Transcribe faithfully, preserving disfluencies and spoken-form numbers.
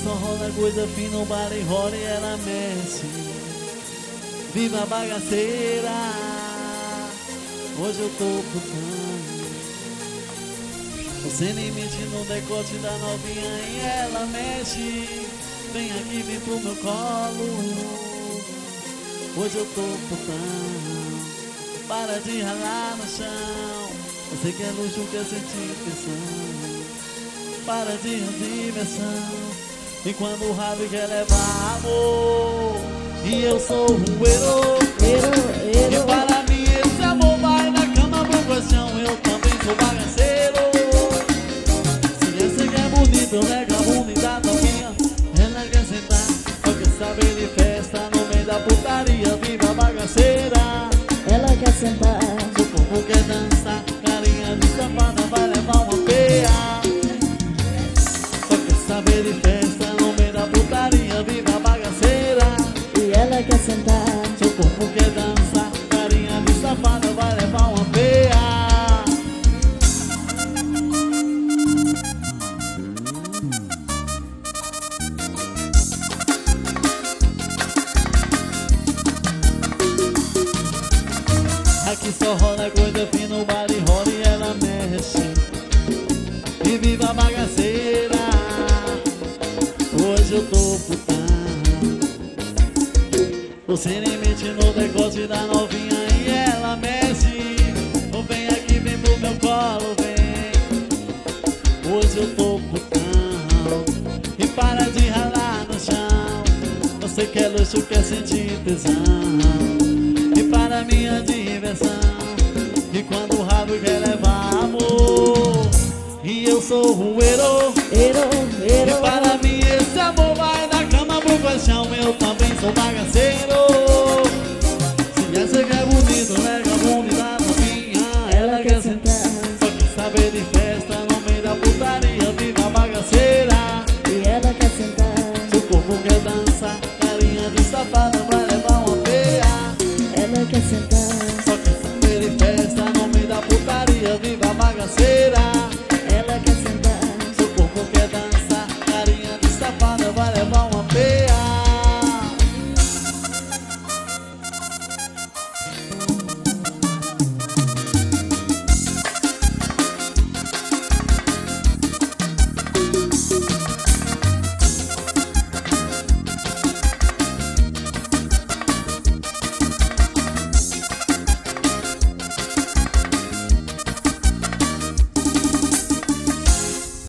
só rola coisa fina, o bar e rola e ela mexe. Viva a bagaceira, hoje eu tô putando. Você nem mente no decote da novinha e ela mexe. Vem aqui, vem pro meu colo, hoje eu tô putando. Para de ralar no chão, você quer luxo, quer sentir pressão. Para de diversão, e quando o rabo quer levar amor. E eu sou o herói, e para mim esse amor vai na cama pro colchão. Eu também sou bagaceiro. Se essa que é bonita, pega a bunda e dá tapinha. Ela quer sentar, só quer saber de festa no meio da putaria. Viva a bagaceira, Ela quer sentar, seu corpo quer dançar. Carinha de safada vai levar uma peia. Só quer saber de festa no meio da putaria. Viva a bagaceira, e ela quer sentar. seu corpo quer dançar. Carinha de safada vai levar uma peia. Aqui só rola coisa fina, o bar e rola e ela mexe. E viva a bagaceira, hoje eu tô putando. Você nem mente no decote da novinha e ela mexe. Ou vem aqui, vem pro meu colo, vem. Hoje eu tô putão. E para de ralar no chão, você quer luxo, quer sentir tesão. E para minha diversão, e quando o rabo quer levar amor. E eu sou o herói, Ero, e ero, para mim esse amor vai da cama pro colchão. Eu também sou bagaceiro.